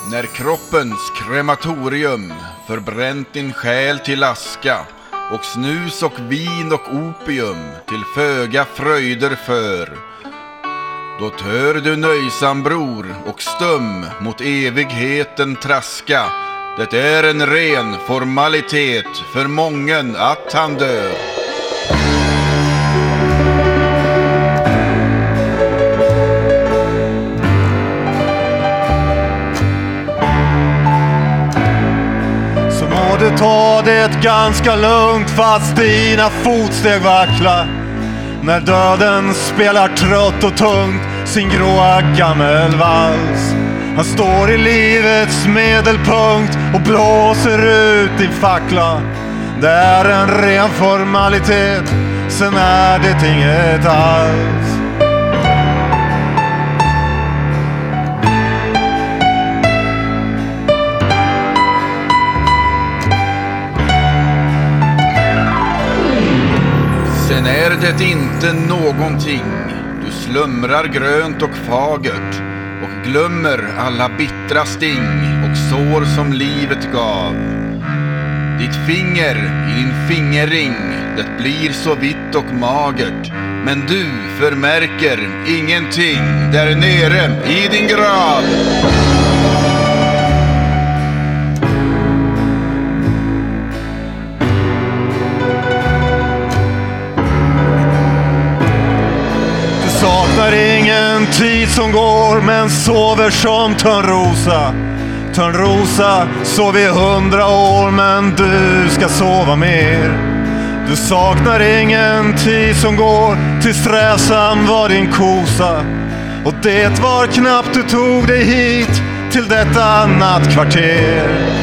När kroppens krematorium förbränt din själ till aska och snus och vin och opium till föga fröjder för, då tör du nöjsam bror och stum mot evigheten traska. Det är en ren formalitet för mången att han dör. Så må du ta det ganska lugnt fast dina fotsteg vacklar, när döden spelar trött och tungt sin gråa gammelvals. Han står i livets medelpunkt och blåser ut din fackla. Det är en ren formalitet, sen är det inget alls. Sen är det inte någonting. Du slumrar grönt och fagert och glömmer alla bittra sting och sår som livet gav. Ditt finger i din fingerring, det blir så vitt och magert, men du förmärker ingenting där nere i din grav. Saknar ingen tid som går men sover som Törnrosa. Törnrosa sov i 100 år men du ska sova mer. Du saknar ingen tid som går, till strävsam var din kosa. Och det var knappt du tog dig hit till detta nattkvarter.